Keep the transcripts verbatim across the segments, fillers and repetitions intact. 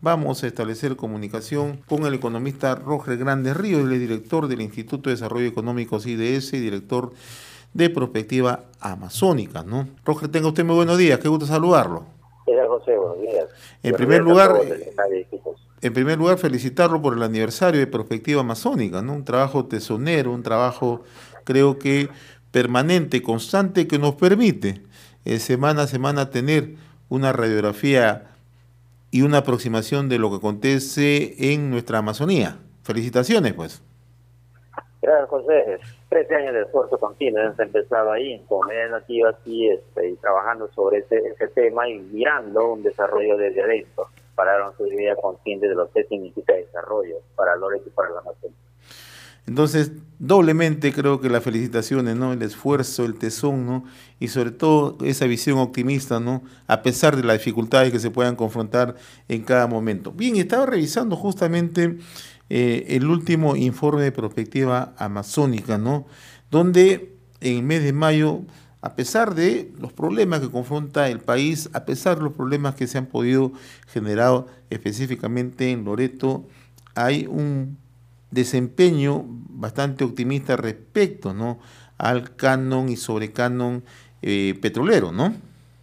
vamos a establecer comunicación con el economista Roger Grandes Ríos, el director del Instituto de Desarrollo Económico I D S y director de Prospectiva Amazónica, ¿no? Roger, tenga usted muy buenos días, qué gusto saludarlo. Hola José, buenos días. En Buenos primer días a lugar, todos eh, el canal de Equipos. en primer lugar, felicitarlo por el aniversario de Prospectiva Amazónica, ¿no? Un trabajo tesonero, un trabajo, creo que permanente, constante, que nos permite eh, semana a semana tener una radiografía y una aproximación de lo que acontece en nuestra Amazonía. Felicitaciones, pues. Gracias José, trece años de esfuerzo continuo, hemos empezado ahí en Comunidad Nativa aquí este, y trabajando sobre ese, ese tema y mirando un desarrollo desde adentro para dar una vida consciente de lo que significa desarrollo para Loreto y para la Amazonía. Entonces, doblemente creo que las felicitaciones, ¿no? El esfuerzo, el tesón, ¿no? Y sobre todo esa visión optimista, ¿no? A pesar de las dificultades que se puedan confrontar en cada momento. Bien, estaba revisando justamente eh, el último informe de Prospectiva Amazónica, ¿no? Donde en el mes de mayo, a pesar de los problemas que confronta el país, a pesar de los problemas que se han podido generar específicamente en Loreto, hay un desempeño bastante optimista respecto, ¿no? Al canon y sobrecanon eh, petrolero, ¿no?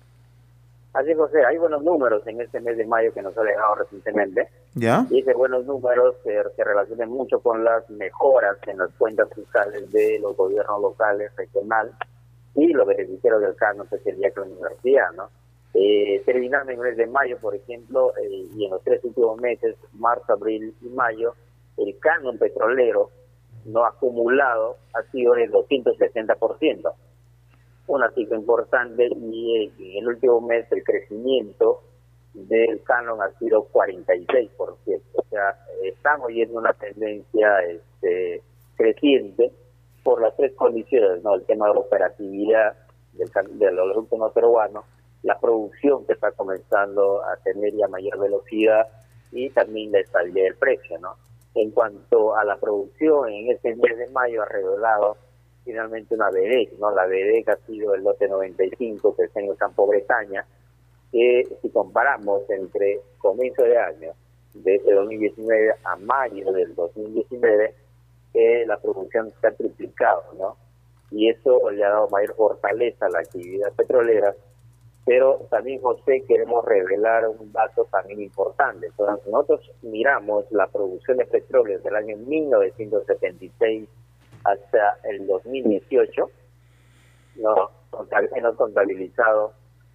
Así José, hay buenos números en este mes de mayo que nos ha dejado recientemente. ¿Ya? Y esos buenos números se, se relacionan mucho con las mejoras en las cuentas fiscales de los gobiernos locales, regional y los beneficiarios del canon, que sería la universidad, ¿no? Eh, terminando en el mes de mayo, por ejemplo, eh, y en los tres últimos meses, marzo, abril y mayo, el canon petrolero no acumulado ha sido de doscientos sesenta por ciento, una cifra importante, y eh, en el último mes el crecimiento del canon ha sido cuarenta y seis por ciento. O sea, estamos yendo una tendencia este, creciente por las tres condiciones, ¿no? El tema de la operatividad del, de los últimos peruanos, la producción que está comenzando a tener ya mayor velocidad y también la estabilidad del precio, ¿no? En cuanto a la producción, en este mes de mayo ha revelado finalmente una B D E C, ¿no? La B D E C ha sido el lote noventa y cinco que está en el campo Bretaña, que si comparamos entre comienzo de año, desde dos mil diecinueve a mayo del dos mil diecinueve, eh, la producción se ha triplicado, ¿no? Y eso le ha dado mayor fortaleza a la actividad petrolera. Pero también, José, queremos revelar un dato también importante. Entonces, nosotros miramos la producción de petróleo desde el año mil novecientos setenta y seis hasta el dos mil dieciocho, no, hemos contabilizado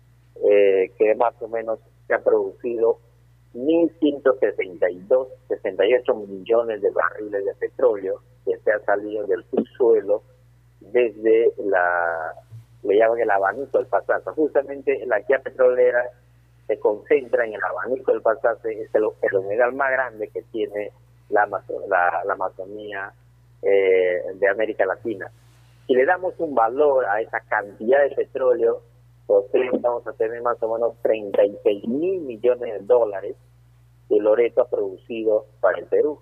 eh, que más o menos se ha producido mil ciento sesenta y dos, sesenta y ocho millones de barriles de petróleo que se ha salido del subsuelo desde la... le llaman el abanico del Pasaza. Justamente la actividad petrolera se concentra en el abanico del Pasaza, es el, el humedal más grande que tiene la, la, la Amazonía eh, de América Latina. Si le damos un valor a esa cantidad de petróleo, pues vamos a tener más o menos treinta y seis mil millones de dólares que Loreto ha producido para el Perú.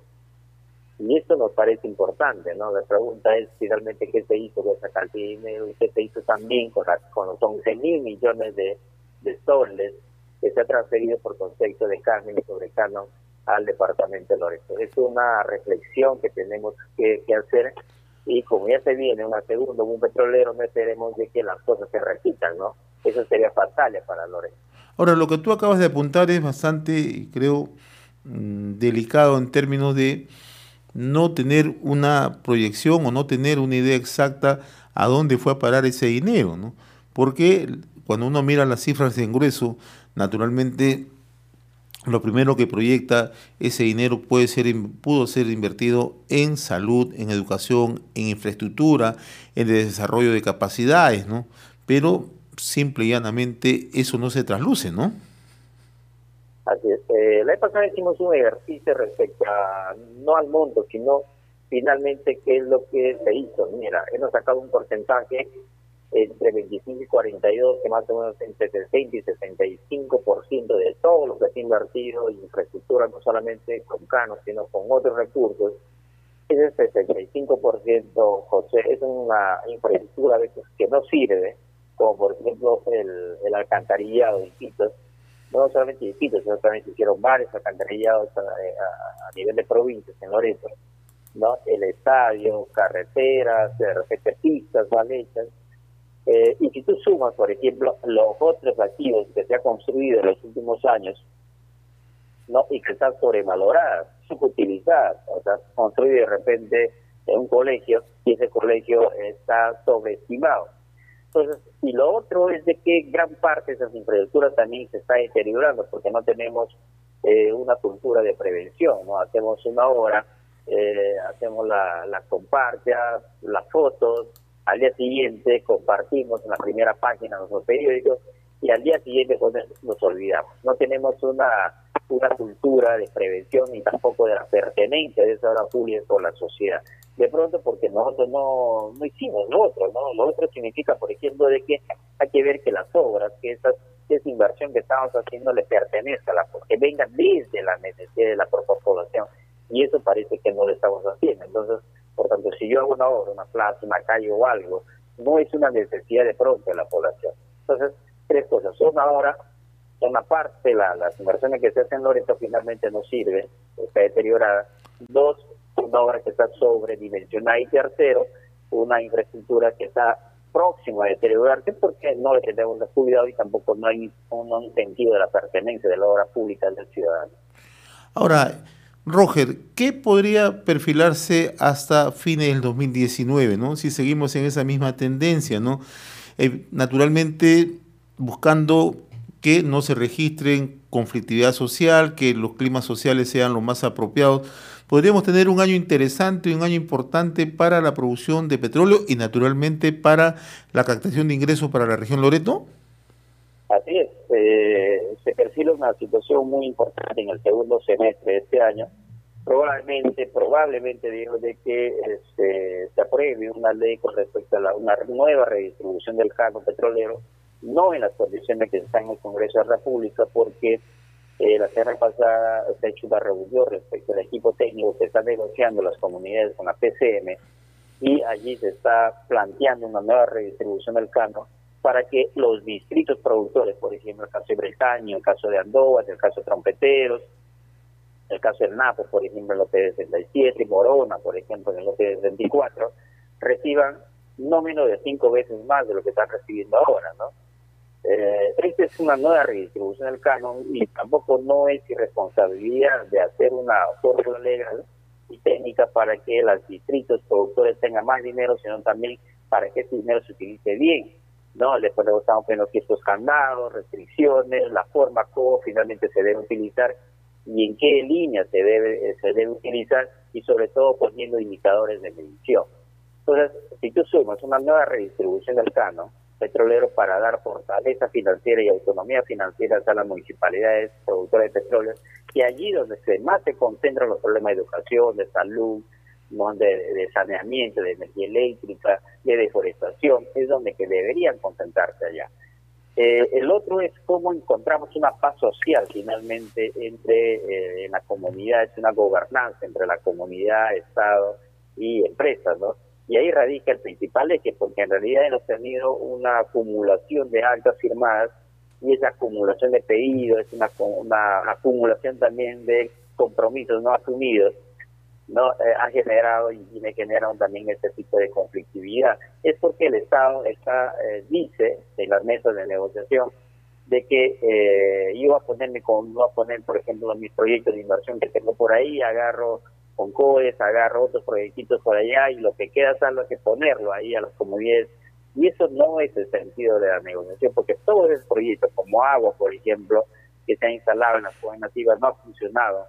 Y esto nos parece importante, ¿no? La pregunta es finalmente qué se hizo con esa cantidad de dinero y qué se hizo también con, la, con los once mil millones de, de soles que se ha transferido por concepto de carne y sobre canon al departamento de Loreto. Es una reflexión que tenemos que, que hacer, y como ya se viene una segunda, un petrolero, no esperemos de que las cosas se repitan, ¿no? Eso sería fatal para Loreto. Ahora, lo que tú acabas de apuntar es bastante, creo, mmm, delicado en términos de no tener una proyección o no tener una idea exacta a dónde fue a parar ese dinero, ¿no? Porque cuando uno mira las cifras en grueso, naturalmente lo primero que proyecta ese dinero puede ser, pudo ser invertido en salud, en educación, en infraestructura, en el desarrollo de capacidades, ¿no? Pero simple y llanamente eso no se trasluce, ¿no? Así es. Eh, la vez pasada hicimos un ejercicio respecto a, no al monto, sino finalmente qué es lo que se hizo. Mira, hemos sacado un porcentaje entre veinticinco y cuarenta y dos, que más o menos entre sesenta y sesenta y cinco por ciento de todo lo que se ha invertido en infraestructura, no solamente con canos, sino con otros recursos. Ese sesenta y cinco por ciento, José, es una infraestructura a veces que no sirve, como por ejemplo el, el alcantarillado de Iquitos, no solamente edificios, sino también se hicieron varios alcantarillados a, a, a nivel de provincias en Loreto, ¿no? El estadio, carreteras, de repente pistas mal hechas. Eh, y si tú sumas, por ejemplo, los otros activos que se ha construido en los últimos años, ¿no? Y que están sobrevaloradas, subutilizadas, o sea, construido de repente en un colegio y ese colegio está sobreestimado. Entonces, y lo otro es de que gran parte de esas infraestructuras también se está deteriorando porque no tenemos eh, una cultura de prevención, ¿no? Hacemos una obra, eh, hacemos la, la compartida, las fotos, al día siguiente compartimos en la primera página de nuestros periódicos y al día siguiente pues, nos olvidamos. No tenemos una, una cultura de prevención ni tampoco de la pertenencia de esa obra pública con la sociedad. De pronto porque nosotros no, no hicimos lo otro, ¿no? Lo otro significa, por ejemplo, de que hay que ver que las obras, que esas, esa inversión que estamos haciendo le pertenezca a la, que venga desde la necesidad de la propia población. Y eso parece que no lo estamos haciendo. Entonces, por tanto, si yo hago una obra, una plaza, una calle o algo, no es una necesidad de pronto de la población. Entonces, tres cosas. Una hora, una parte, la, las inversiones que se hacen en Loreto finalmente no sirven, está deteriorada. Dos, una obra que está sobredimensionada. Y tercero, una infraestructura que está próxima a deteriorarse porque no le tenemos cuidado y tampoco no hay un, un sentido de la pertenencia de la obra pública del ciudadano. Ahora, Roger, ¿qué podría perfilarse hasta fines del dos mil diecinueve, ¿no? Si seguimos en esa misma tendencia, ¿no? Eh, naturalmente buscando que no se registren conflictividad social, que los climas sociales sean los más apropiados. Podríamos tener un año interesante y un año importante para la producción de petróleo y naturalmente para la captación de ingresos para la región Loreto. Así es, eh, se perfila una situación muy importante en el segundo semestre de este año. Probablemente, probablemente digo de que este, se apruebe una ley con respecto a la, una nueva redistribución del cargo petrolero, no en las condiciones que están en el Congreso de la República, porque eh, la semana pasada se ha hecho una reunión respecto al equipo técnico que está negociando las comunidades con la P C M y allí se está planteando una nueva redistribución del cargo para que los distritos productores, por ejemplo, el caso de Bretaño, el caso de Andoas, el caso de Trompeteros, el caso del Napo, por ejemplo, en el lote de sesenta y siete, Morona, por ejemplo, en el lote de sesenta y cuatro, reciban no menos de cinco veces más de lo que están recibiendo ahora, ¿no? Eh, esta es una nueva redistribución del canon y tampoco no es irresponsabilidad de hacer una fórmula legal y técnica para que los distritos productores tengan más dinero, sino también para que ese dinero se utilice bien, ¿no? Después le estamos poniendo ciertos candados, restricciones, la forma como finalmente se debe utilizar y en qué línea se debe se debe utilizar y sobre todo poniendo indicadores de medición. Entonces, si tú sumas una nueva redistribución del canon petrolero para dar fortaleza financiera y autonomía financiera a las municipalidades productoras de petróleo, y allí donde se más se concentran los problemas de educación, de salud, ¿no? de, de saneamiento, de energía eléctrica, de deforestación, es donde que deberían concentrarse allá. Eh, el otro es cómo encontramos una paz social finalmente entre eh, en la comunidad, es una gobernanza entre la comunidad, Estado y empresas, ¿no? Y ahí radica el principal eje, porque en realidad hemos tenido una acumulación de actas firmadas y esa acumulación de pedidos, es una, una acumulación también de compromisos no asumidos, ¿no? Eh, ha generado y, y me generaron también este tipo de conflictividad. Es porque el Estado está eh, dice en las mesas de negociación de que eh, yo voy a ponerme con, voy a poner, por ejemplo, mis proyectos de inversión que tengo por ahí, agarro con COES, agarro otros proyectitos por allá y lo que queda salvo que ponerlo ahí a las comunidades. Y eso no es el sentido de la negociación, porque todos esos proyectos, como agua, por ejemplo, que se han instalado en las comunidades nativas, no ha funcionado.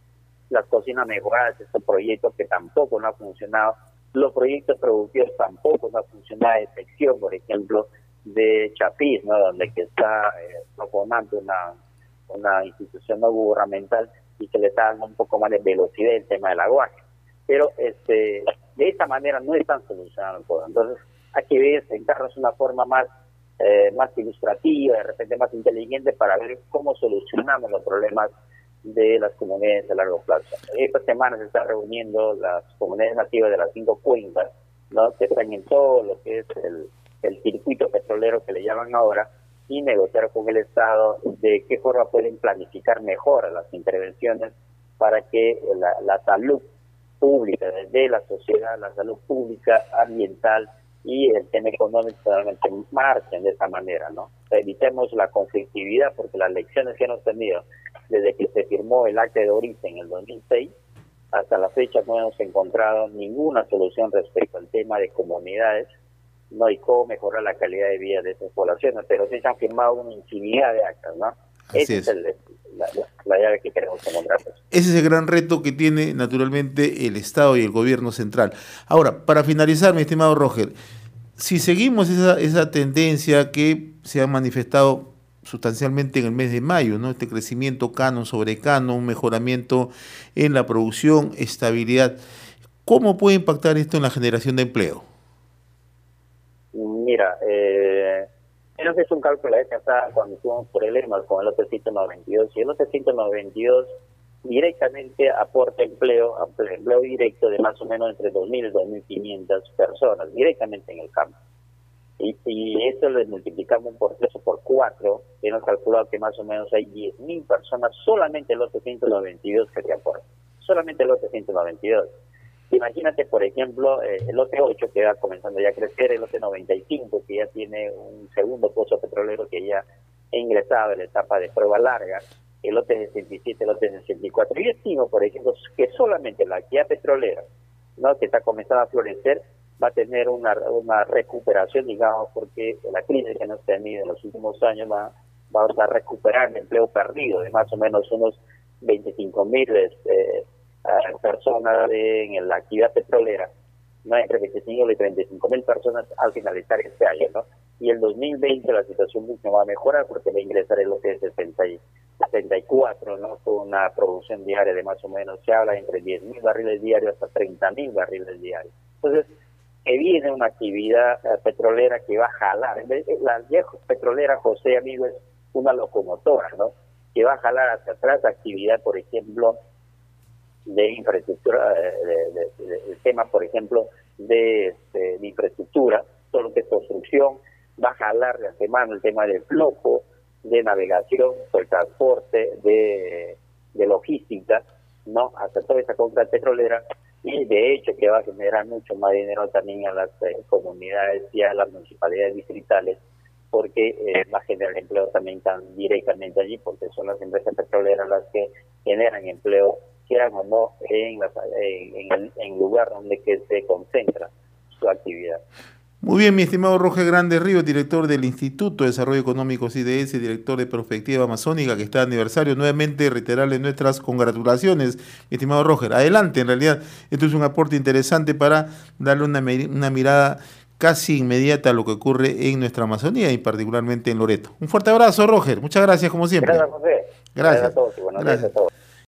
Las cocinas mejoradas, estos proyectos que tampoco no han funcionado. Los proyectos productivos tampoco no han funcionado, a excepción, por ejemplo, de Chapis, ¿no? Donde que está eh, proponiendo una, una institución no gubernamental y que le está dando un poco más de velocidad el tema del aguaje. Pero este de esta manera no están solucionando todo. Entonces hay que ver, sentarnos una forma más eh, más ilustrativa, de repente más inteligente para ver cómo solucionamos los problemas de las comunidades a largo plazo. Esta semana se están reuniendo las comunidades nativas de las cinco cuencas, ¿no? Que están en todo lo que es el, el circuito petrolero que le llaman ahora, y negociar con el Estado de qué forma pueden planificar mejor las intervenciones para que la, la salud pública de la sociedad, la salud pública ambiental y el tema económico realmente marchen de esa manera, ¿no? Evitemos la conflictividad, porque las lecciones que hemos tenido desde que se firmó el acta de origen en el dos mil seis hasta la fecha no hemos encontrado ninguna solución respecto al tema de comunidades, no, y cómo mejorar la calidad de vida de esas poblaciones, pero sí se han firmado una infinidad de actas, ¿no? Así Esa es. es el, la, la, la llave que queremos encontrar. Ese es el gran reto que tiene naturalmente el Estado y el gobierno central. Ahora, para finalizar, mi estimado Roger, si seguimos esa, esa tendencia que se ha manifestado sustancialmente en el mes de mayo, ¿no? Este crecimiento canon sobre canon, un mejoramiento en la producción, estabilidad, ¿cómo puede impactar esto en la generación de empleo? Mira, eh, creo que es un cálculo de pasada cuando tuvimos problemas con el lote ciento noventa y dos, y el lote ciento noventa y dos directamente aporta empleo, empleo directo de más o menos entre dos mil y dos mil quinientas personas, directamente en el campo. Y si eso le multiplicamos por tres o por cuatro, hemos calculado que más o menos hay diez mil personas solamente el lote ciento noventa y dos que te aporta, solamente el lote ciento noventa y dos. Imagínate, por ejemplo, eh, el lote ocho que va comenzando ya a crecer, el lote noventa y cinco que ya tiene un segundo pozo petrolero que ya ha ingresado en la etapa de prueba larga, el lote sesenta y siete, el lote sesenta y cuatro. Yo estimo, por ejemplo, que solamente la actividad petrolera, ¿no?, que está comenzando a florecer, va a tener una, una recuperación, digamos, porque la crisis que hemos tenido en los últimos años va, vamos a recuperar el empleo perdido de más o menos unos veinticinco mil este, personas en la actividad petrolera, no entre veinticinco y treinta y cinco mil personas al finalizar este año, ¿no? Y el dos mil veinte la situación mucho va a mejorar porque va a ingresar el lote de sesenta y cuatro, ¿no?, con una producción diaria de más o menos, se habla entre diez mil barriles diarios hasta treinta mil barriles diarios. Entonces, que viene una actividad eh, petrolera que va a jalar. La vieja petrolera, José, amigo, es una locomotora, ¿no?, que va a jalar hacia atrás actividad, por ejemplo, de infraestructura, de, de, de, de tema, por ejemplo, de, de, de infraestructura, todo lo que es construcción, va a jalar de antemano el tema del flujo, de navegación, del transporte, de, de logística, ¿no?, hasta toda esa compra petrolera, y de hecho que va a generar mucho más dinero también a las eh, comunidades y a las municipalidades distritales, porque eh, va a generar empleo también tan directamente allí, porque son las empresas petroleras las que generan empleo, quieran o no, en, las, en, en el en lugar donde que se concentra su actividad. Muy bien, mi estimado Roger Grande Ríos, director del Instituto de Desarrollo Económico C I D S, director de Perspectiva Amazónica, que está de aniversario. Nuevamente reiterarle nuestras congratulaciones, mi estimado Roger. Adelante, en realidad, esto es un aporte interesante para darle una, una mirada casi inmediata a lo que ocurre en nuestra Amazonía y particularmente en Loreto. Un fuerte abrazo, Roger. Muchas gracias, como siempre. Gracias, José. Gracias. Gracias a todos y buenos Gracias. días a todos.